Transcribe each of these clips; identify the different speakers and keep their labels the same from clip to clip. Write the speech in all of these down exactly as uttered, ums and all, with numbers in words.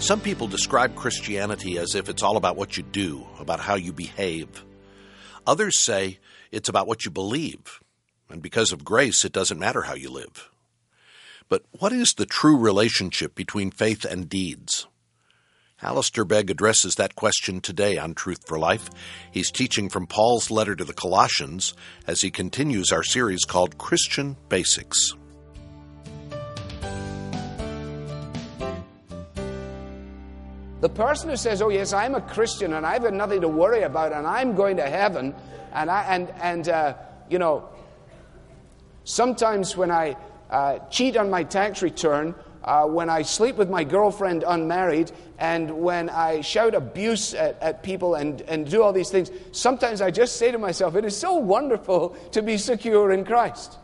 Speaker 1: Some people describe Christianity as if it's all about what you do, about how you behave. Others say it's about what you believe, and because of grace, it doesn't matter how you live. But what is the true relationship between faith and deeds? Alistair Begg addresses that question today on Truth for Life. He's teaching from Paul's letter to the Colossians as he continues our series called Christian Basics.
Speaker 2: The person who says, oh yes, I'm a Christian and I've got nothing to worry about and I'm going to heaven, and, I, and, and uh, you know, sometimes when I uh, cheat on my tax return, Uh, when I sleep with my girlfriend unmarried, and when I shout abuse at, at people and, and do all these things, sometimes I just say to myself, it is so wonderful to be secure in Christ.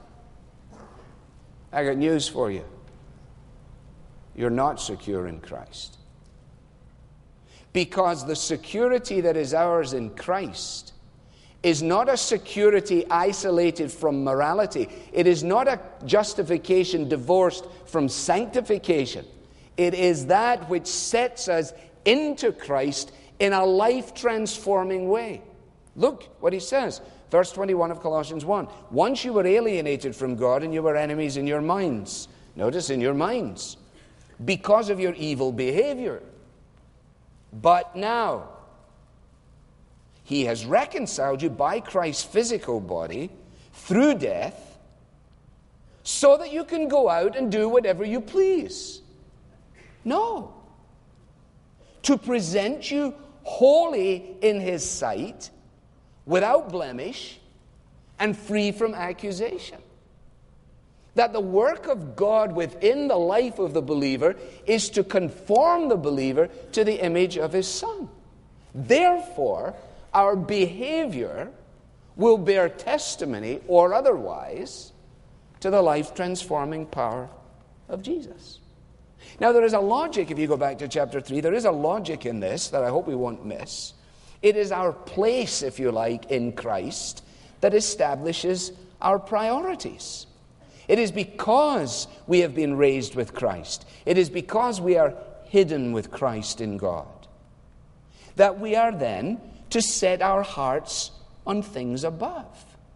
Speaker 2: I got news for you. You're not secure in Christ. Because the security that is ours in Christ is not a security isolated from morality. It is not a justification divorced from sanctification. It is that which sets us into Christ in a life-transforming way. Look what he says, verse twenty-one of Colossians one. Once you were alienated from God and you were enemies in your minds. Notice, in your minds. Because of your evil behavior. But now He has reconciled you by Christ's physical body through death so that you can go out and do whatever you please. No. To present you holy in His sight, without blemish, and free from accusation. That the work of God within the life of the believer is to conform the believer to the image of His Son. Therefore, our behavior will bear testimony, or otherwise, to the life-transforming power of Jesus. Now, there is a logic, if you go back to chapter three, there is a logic in this that I hope we won't miss. It is our place, if you like, in Christ that establishes our priorities. It is because we have been raised with Christ. It is because we are hidden with Christ in God that we are then to set our hearts on things above.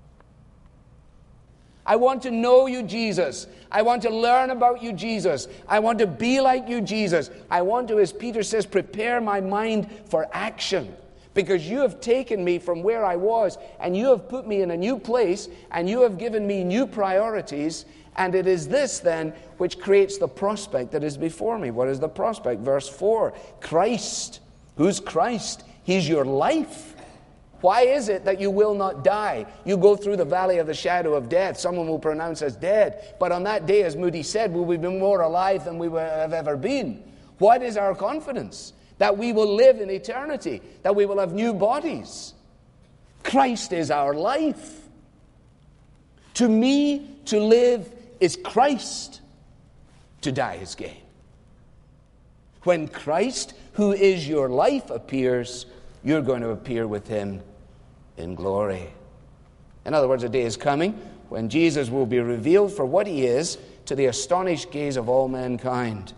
Speaker 2: I want to know you, Jesus. I want to learn about you, Jesus. I want to be like you, Jesus. I want to, as Peter says, prepare my mind for action. Because you have taken me from where I was, and you have put me in a new place, and you have given me new priorities, and it is this then which creates the prospect that is before me. What is the prospect? Verse four, Christ. Who's Christ? He's your life. Why is it that you will not die? You go through the valley of the shadow of death. Someone will pronounce us dead. But on that day, as Moody said, will we be more alive than we have ever been? What is our confidence? That we will live in eternity. That we will have new bodies. Christ is our life. To me, to live is Christ. To die is gain. When Christ, who is your life, appears, you're going to appear with Him in glory. In other words, a day is coming when Jesus will be revealed for what He is to the astonished gaze of all mankind.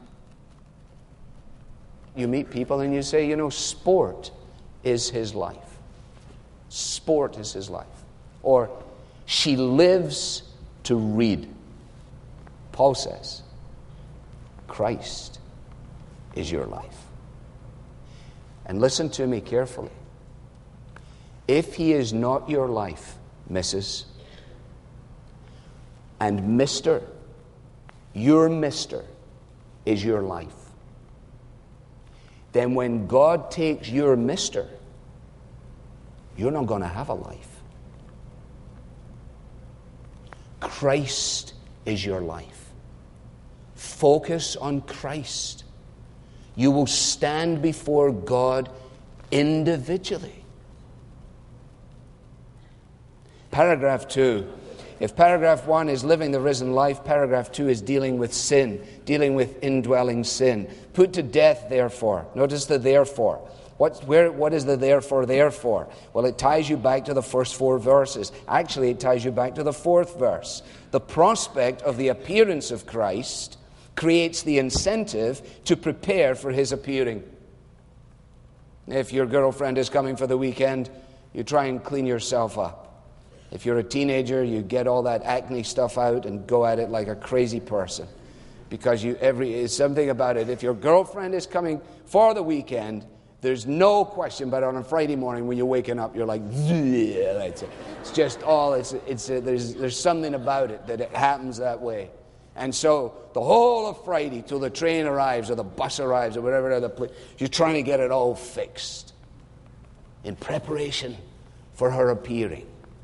Speaker 2: You meet people and you say, you know, sport is his life. Sport is his life. Or, she lives to read. Paul says, Christ is your life. And listen to me carefully. If He is not your life, Missus and Mister, your Mister is your life, then when God takes your Mister, you're not going to have a life. Christ is your life. Focus on Christ. You will stand before God individually. Paragraph two. If paragraph one is living the risen life, paragraph two is dealing with sin, dealing with indwelling sin. Put to death, therefore. Notice the therefore. What, where, what is the therefore, therefore? Well, it ties you back to the first four verses. Actually, it ties you back to the fourth verse. The prospect of the appearance of Christ creates the incentive to prepare for his appearing. If your girlfriend is coming for the weekend, you try and clean yourself up. If you're a teenager, you get all that acne stuff out and go at it like a crazy person. Because you every it's something about it. If your girlfriend is coming for the weekend, there's no question, but on a Friday morning when you're waking up, you're like, yeah, that's it. It's just all, it's, it's, a, there's, there's something about it that it happens that way. And so the whole of Friday till the train arrives or the bus arrives or whatever other place, you're trying to get it all fixed in preparation for her appearing.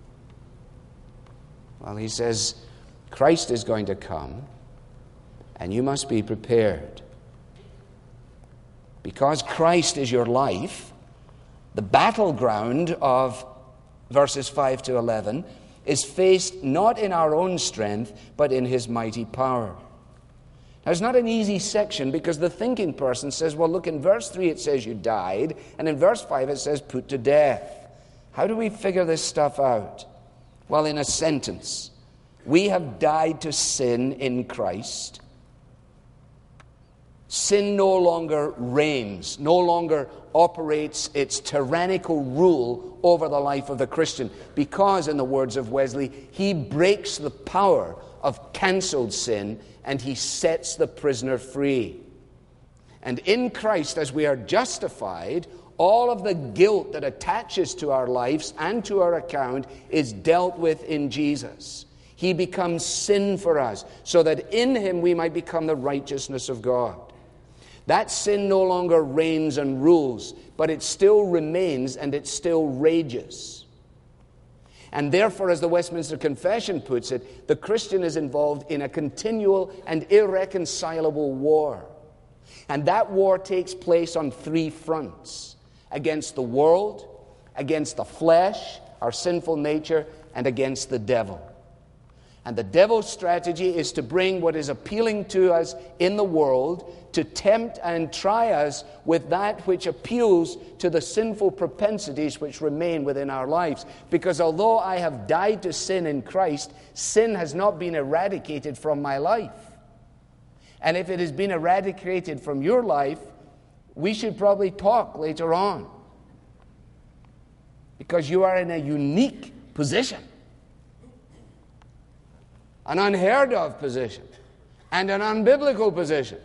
Speaker 2: Well, he says, Christ is going to come and you must be prepared. Because Christ is your life, the battleground of verses five to eleven is faced not in our own strength, but in his mighty power. Now, it's not an easy section because the thinking person says, well, look, in verse three it says you died, and in verse five it says put to death. How do we figure this stuff out? Well, in a sentence, we have died to sin in Christ. Sin no longer reigns, no longer operates its tyrannical rule over the life of the Christian, because, in the words of Wesley, he breaks the power of cancelled sin and he sets the prisoner free. And in Christ, as we are justified, all of the guilt that attaches to our lives and to our account is dealt with in Jesus. He becomes sin for us, so that in him we might become the righteousness of God. That sin no longer reigns and rules, but it still remains and it still rages. And therefore, as the Westminster Confession puts it, the Christian is involved in a continual and irreconcilable war. And that war takes place on three fronts: against the world, against the flesh, our sinful nature, and against the devil. And the devil's strategy is to bring what is appealing to us in the world, to tempt and try us with that which appeals to the sinful propensities which remain within our lives. Because although I have died to sin in Christ, sin has not been eradicated from my life. And if it has been eradicated from your life, we should probably talk later on. Because you are in a unique position. An unheard of position, and an unbiblical position,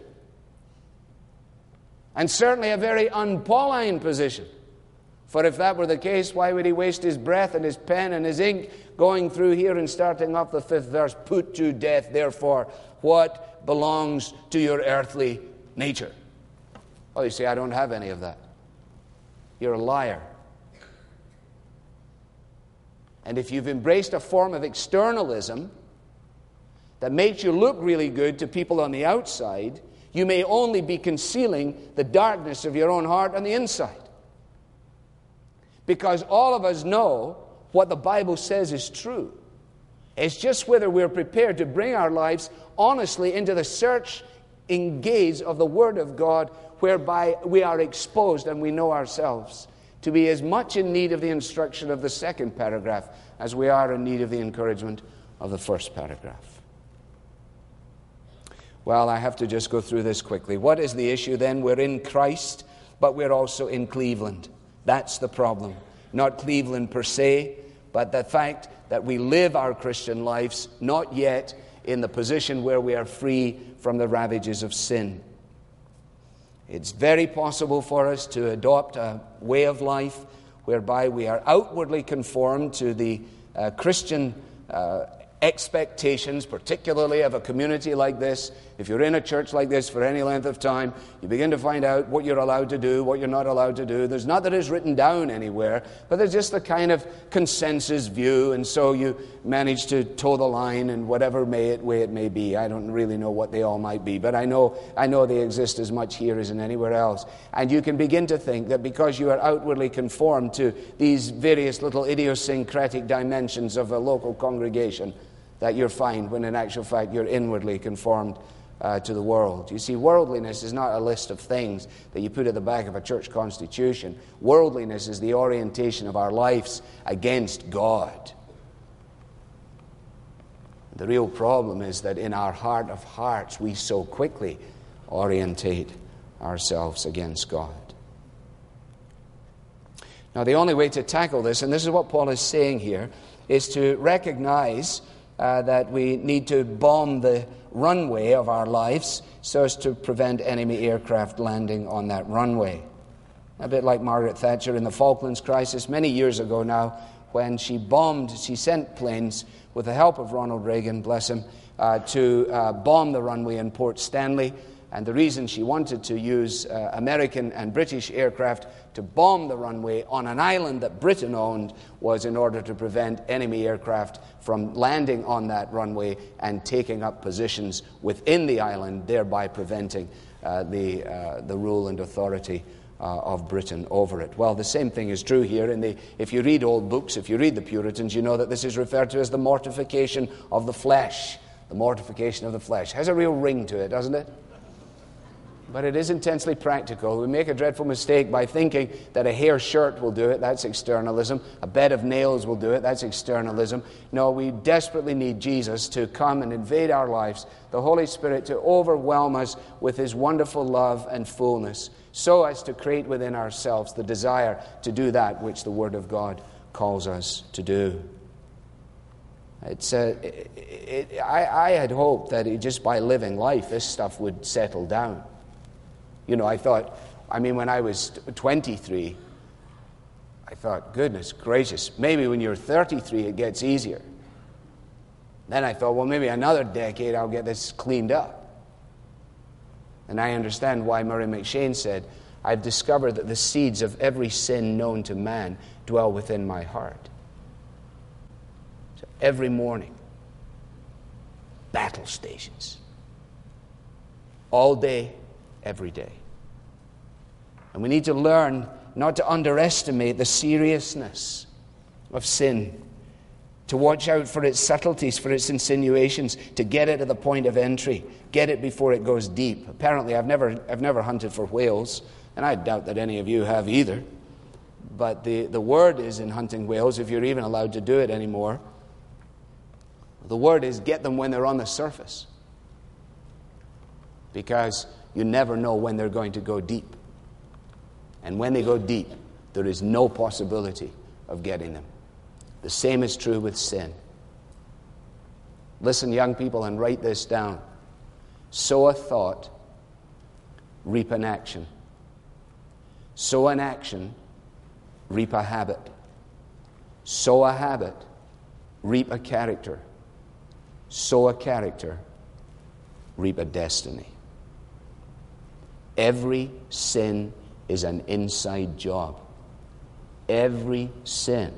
Speaker 2: and certainly a very un-Pauline position. For if that were the case, why would he waste his breath and his pen and his ink going through here and starting off the fifth verse, put to death, therefore, what belongs to your earthly nature? Oh, you say, I don't have any of that. You're a liar. And if you've embraced a form of externalism that makes you look really good to people on the outside, you may only be concealing the darkness of your own heart on the inside. Because all of us know what the Bible says is true. It's just whether we're prepared to bring our lives honestly into the searching gaze of the Word of God, whereby we are exposed and we know ourselves to be as much in need of the instruction of the second paragraph as we are in need of the encouragement of the first paragraph. Well, I have to just go through this quickly. What is the issue then? We're in Christ, but we're also in Cleveland. That's the problem. Not Cleveland per se, but the fact that we live our Christian lives not yet in the position where we are free from the ravages of sin. It's very possible for us to adopt a way of life whereby we are outwardly conformed to the uh, Christian uh, expectations, particularly of a community like this. If you're in a church like this for any length of time, you begin to find out what you're allowed to do, what you're not allowed to do. There's not that it's written down anywhere, but there's just the kind of consensus view, and so you manage to toe the line in whatever may it, way it may be. I don't really know what they all might be, but I know I know they exist as much here as in anywhere else. And you can begin to think that because you are outwardly conformed to these various little idiosyncratic dimensions of a local congregation, that you're fine, when in actual fact you're inwardly conformed uh, to the world. You see, worldliness is not a list of things that you put at the back of a church constitution. Worldliness is the orientation of our lives against God. The real problem is that in our heart of hearts, we so quickly orientate ourselves against God. Now, the only way to tackle this, and this is what Paul is saying here, is to recognize uh, that we need to bomb the runway of our lives so as to prevent enemy aircraft landing on that runway. A bit like Margaret Thatcher in the Falklands crisis many years ago now, when she bombed, she sent planes with the help of Ronald Reagan, bless him, uh, to uh, bomb the runway in Port Stanley. And the reason she wanted to use uh, American and British aircraft to bomb the runway on an island that Britain owned was in order to prevent enemy aircraft from landing on that runway and taking up positions within the island, thereby preventing uh, the, uh, the rule and authority uh, of Britain over it. Well, the same thing is true here. In the, if you read old books, if you read the Puritans, you know that this is referred to as the mortification of the flesh. The mortification of the flesh. Has a real ring to it, doesn't it? But it is intensely practical. We make a dreadful mistake by thinking that a hair shirt will do it. That's externalism. A bed of nails will do it. That's externalism. No, we desperately need Jesus to come and invade our lives, the Holy Spirit to overwhelm us with His wonderful love and fullness, so as to create within ourselves the desire to do that which the Word of God calls us to do. It's uh, it, it, I, I had hoped that it, just by living life, this stuff would settle down. You know, I thought, I mean, when I was twenty-three, I thought, goodness gracious, maybe when you're thirty-three it gets easier. Then I thought, well, maybe another decade I'll get this cleaned up. And I understand why Murray McCheyne said, I've discovered that the seeds of every sin known to man dwell within my heart. So every morning, battle stations. All day, every day. And we need to learn not to underestimate the seriousness of sin, to watch out for its subtleties, for its insinuations, to get it at the point of entry, get it before it goes deep. Apparently, I've never, I've never hunted for whales, and I doubt that any of you have either. But the, the word is in hunting whales, if you're even allowed to do it anymore, the word is get them when they're on the surface. Because you never know when they're going to go deep. And when they go deep, there is no possibility of getting them. The same is true with sin. Listen, young people, and write this down. Sow a thought, reap an action. Sow an action, reap a habit. Sow a habit, reap a character. Sow a character, reap a destiny. Every sin is an inside job. Every sin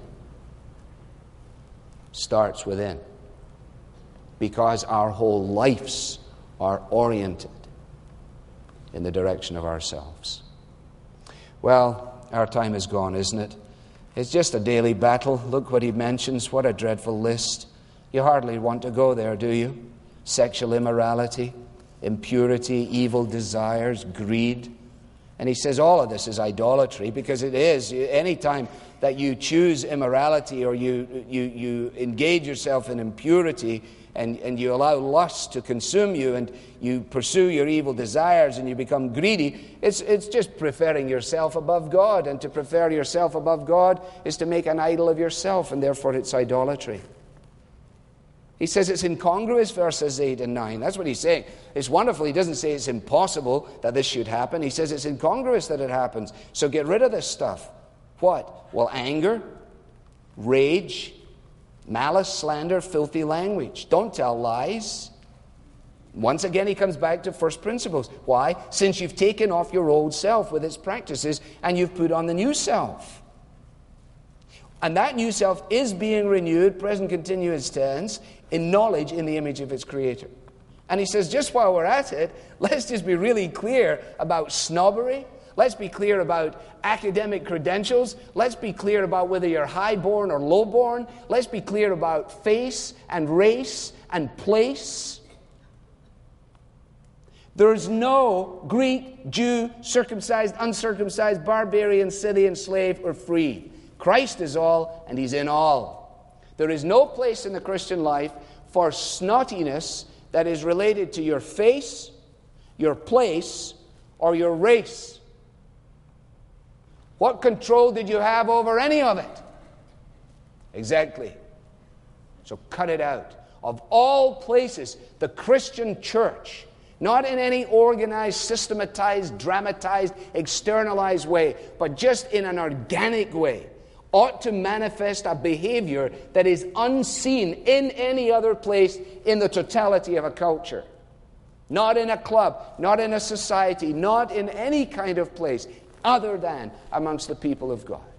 Speaker 2: starts within, because our whole lives are oriented in the direction of ourselves. Well, our time is gone, isn't it? It's just a daily battle. Look what he mentions. What a dreadful list. You hardly want to go there, do you? Sexual immorality, impurity, evil desires, greed. And he says all of this is idolatry, because it is. Any time that you choose immorality or you you you engage yourself in impurity and, and you allow lust to consume you and you pursue your evil desires and you become greedy, it's it's just preferring yourself above God. And to prefer yourself above God is to make an idol of yourself, and therefore it's idolatry. He says it's incongruous, verses eight and nine. That's what he's saying. It's wonderful. He doesn't say it's impossible that this should happen. He says it's incongruous that it happens. So get rid of this stuff. What? Well, anger, rage, malice, slander, filthy language. Don't tell lies. Once again, he comes back to first principles. Why? Since you've taken off your old self with its practices and you've put on the new self. And that new self is being renewed, present continuous tense, in knowledge in the image of its creator. And he says, just while we're at it, let's just be really clear about snobbery. Let's be clear about academic credentials. Let's be clear about whether you're high-born or low-born. Let's be clear about face and race and place. There's no Greek, Jew, circumcised, uncircumcised, barbarian, Scythian, slave, or free. Christ is all, and He's in all. There is no place in the Christian life for snottiness that is related to your face, your place, or your race. What control did you have over any of it? Exactly. So cut it out. Of all places, the Christian church, not in any organized, systematized, dramatized, externalized way, but just in an organic way, ought to manifest a behavior that is unseen in any other place in the totality of a culture. Not in a club, not in a society, not in any kind of place other than amongst the people of God.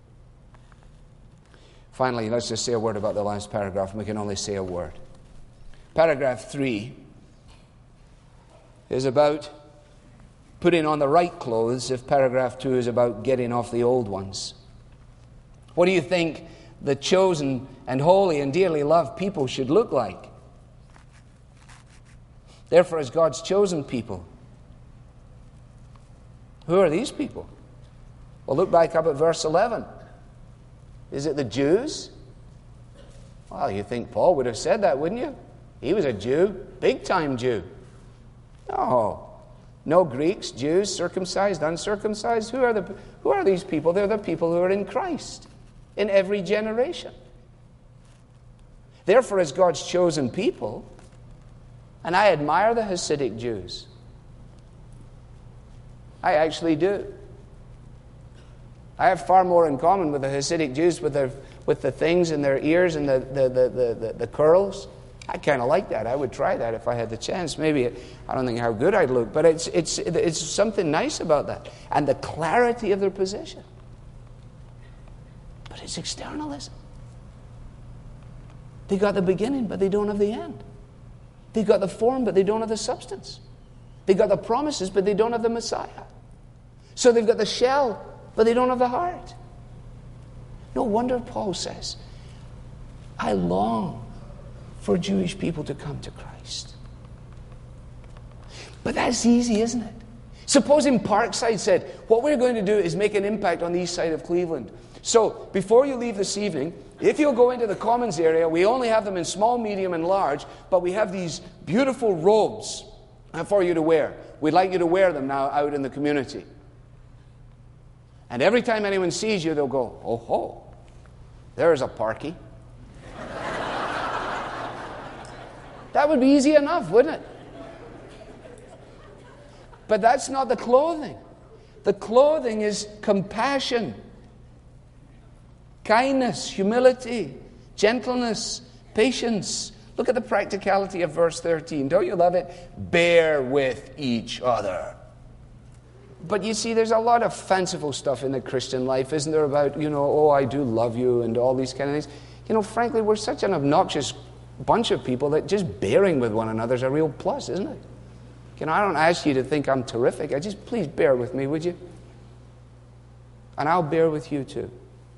Speaker 2: Finally, let's just say a word about the last paragraph, and we can only say a word. Paragraph three is about putting on the right clothes, if paragraph two is about getting off the old ones. What do you think the chosen and holy and dearly loved people should look like? Therefore, as God's chosen people, who are these people? Well, look back up at verse eleven. Is it the Jews? Well, you think Paul would have said that, wouldn't you? He was a Jew, big-time Jew. No. No Greeks, Jews, circumcised, uncircumcised. Who are the who are these people? They're the people who are in Christ in every generation. Therefore, as God's chosen people, and I admire the Hasidic Jews. I actually do. I have far more in common with the Hasidic Jews with their with the things in their ears and the the the the, the, the curls. I kind of like that. I would try that if I had the chance. Maybe it, I don't think how good I'd look, but it's it's it's something nice about that and the clarity of their position. But it's externalism. They got the beginning, but they don't have the end. They got the form, but they don't have the substance. They got the promises, but they don't have the Messiah. So they've got the shell, but they don't have the heart. No wonder Paul says, I long for Jewish people to come to Christ. But that's easy, isn't it? Supposing Parkside said, what we're going to do is make an impact on the east side of Cleveland. So, before you leave this evening, if you'll go into the Commons area, we only have them in small, medium, and large, but we have these beautiful robes for you to wear. We'd like you to wear them now out in the community. And every time anyone sees you, they'll go, oh ho, there's a Parky. That would be easy enough, wouldn't it? But that's not the clothing. The clothing is compassion, kindness, humility, gentleness, patience. Look at the practicality of verse thirteen. Don't you love it? Bear with each other. But you see, there's a lot of fanciful stuff in the Christian life, isn't there, about, you know, oh, I do love you and all these kind of things. You know, frankly, we're such an obnoxious bunch of people that just bearing with one another is a real plus, isn't it? You know, I don't ask you to think I'm terrific. I just, please bear with me, would you? And I'll bear with you too.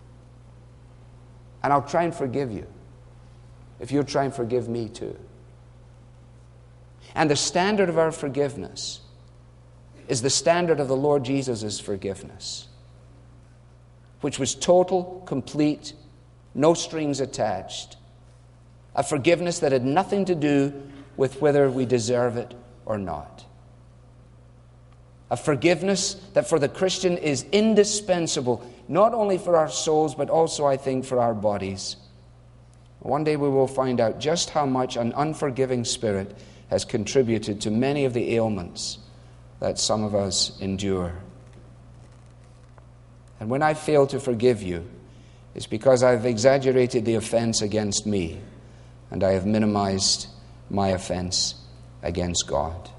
Speaker 2: And I'll try and forgive you if you'll try and forgive me too. And the standard of our forgiveness is the standard of the Lord Jesus' forgiveness, which was total, complete, no strings attached. A forgiveness that had nothing to do with whether we deserve it or not. A forgiveness that for the Christian is indispensable, not only for our souls, but also, I think, for our bodies. One day we will find out just how much an unforgiving spirit has contributed to many of the ailments that some of us endure. And when I fail to forgive you, it's because I've exaggerated the offense against me, and I have minimized my offense against God.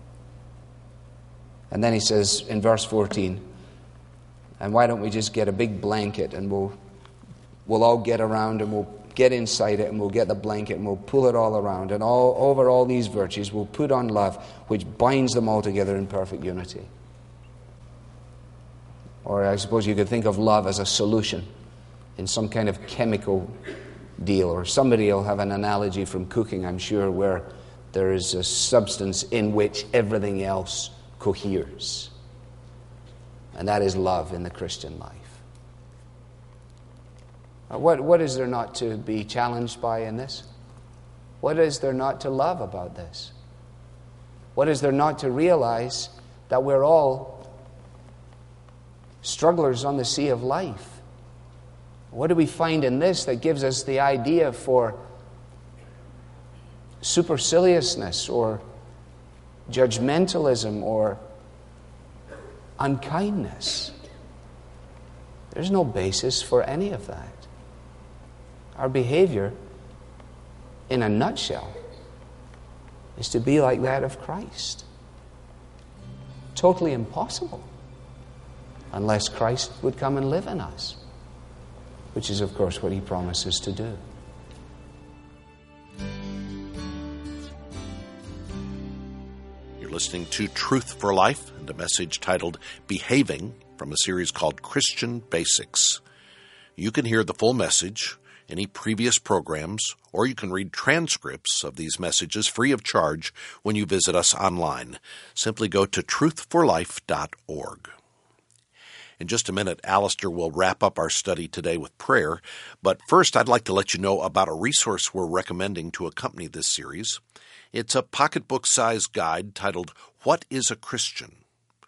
Speaker 2: And then he says in verse fourteen, and why don't we just get a big blanket and we'll we'll all get around and we'll get inside it and we'll get the blanket and we'll pull it all around, and all over all these virtues we'll put on love, which binds them all together in perfect unity. Or I suppose you could think of love as a solution in some kind of chemical deal, or somebody will have an analogy from cooking, I'm sure, where there is a substance in which everything else coheres. And that is love in the Christian life. What, what is there not to be challenged by in this? What is there not to love about this? What is there not to realize that we're all strugglers on the sea of life? What do we find in this that gives us the idea for superciliousness or judgmentalism or unkindness? There's no basis for any of that. Our behavior, in a nutshell, is to be like that of Christ. Totally impossible unless Christ would come and live in us, which is, of course, what He promises to do.
Speaker 1: You're listening to Truth for Life and a message titled Behaving from a series called Christian Basics. You can hear the full message, any previous programs, or you can read transcripts of these messages free of charge when you visit us online. Simply go to truth for life dot org. In just a minute, Alistair will wrap up our study today with prayer, but first I'd like to let you know about a resource we're recommending to accompany this series. It's a pocketbook-sized guide titled, What is a Christian?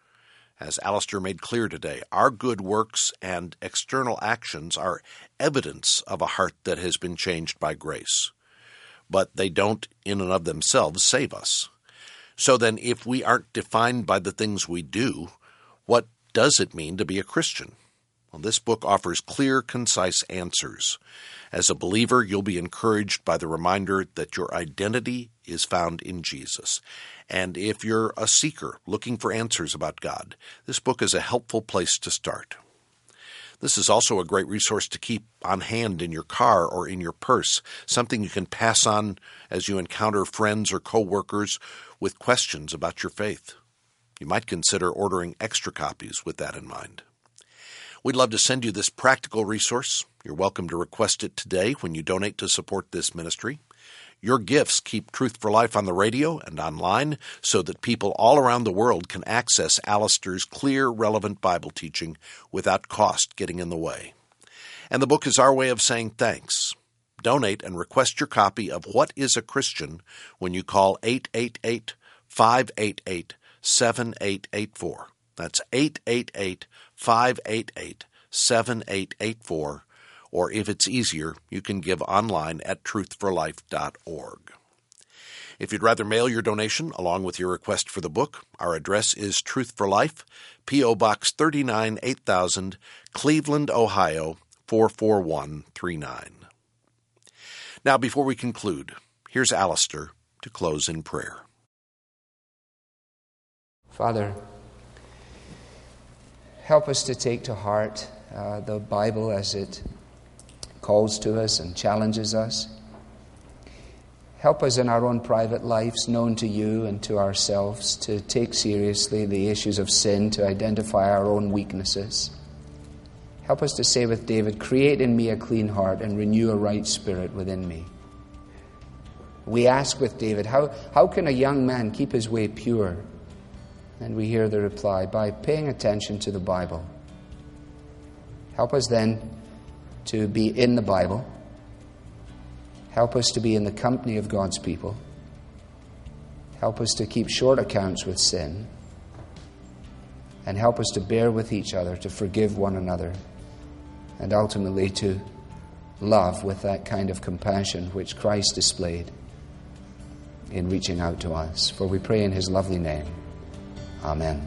Speaker 1: As Alistair made clear today, our good works and external actions are evidence of a heart that has been changed by grace. But they don't, in and of themselves, save us. So then, if we aren't defined by the things we do, what does it mean to be a Christian? Well, this book offers clear, concise answers. As a believer, you'll be encouraged by the reminder that your identity is found in Jesus. And if you're a seeker looking for answers about God, this book is a helpful place to start. This is also a great resource to keep on hand in your car or in your purse, something you can pass on as you encounter friends or co-workers with questions about your faith. You might consider ordering extra copies with that in mind. We'd love to send you this practical resource. You're welcome to request it today when you donate to support this ministry. Your gifts keep Truth for Life on the radio and online so that people all around the world can access Alistair's clear, relevant Bible teaching without cost getting in the way. And the book is our way of saying thanks. Donate and request your copy of What is a Christian when you call eight eight eight, five eight eight, seven eight eight four. That's eight eight eight, five eight eight, seven eight eight four. Or if it's easier, you can give online at truth for life dot org. If you'd rather mail your donation along with your request for the book, our address is Truth for Life, P O. Box thirty-nine, eight thousand, Cleveland, Ohio, four four one three nine. Now, before we conclude, here's Alistair to close in prayer.
Speaker 2: Father, help us to take to heart uh, the Bible as it calls to us and challenges us. Help us in our own private lives, known to you and to ourselves, to take seriously the issues of sin, to identify our own weaknesses. Help us to say with David, create in me a clean heart and renew a right spirit within me. We ask with David, how, how can a young man keep his way pure? And we hear the reply, by paying attention to the Bible. Help us then to be in the Bible. Help us to be in the company of God's people. Help us to keep short accounts with sin. And help us to bear with each other, to forgive one another, and ultimately to love with that kind of compassion which Christ displayed in reaching out to us. For we pray in His lovely name. Amen.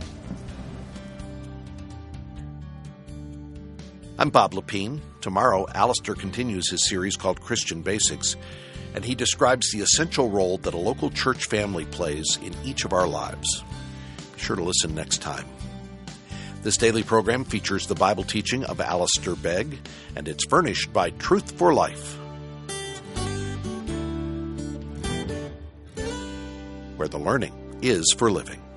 Speaker 1: I'm Bob Lepine. Tomorrow, Alistair continues his series called Christian Basics, and he describes the essential role that a local church family plays in each of our lives. Be sure to listen next time. This daily program features the Bible teaching of Alistair Begg, and it's furnished by Truth for Life, where the learning is for living.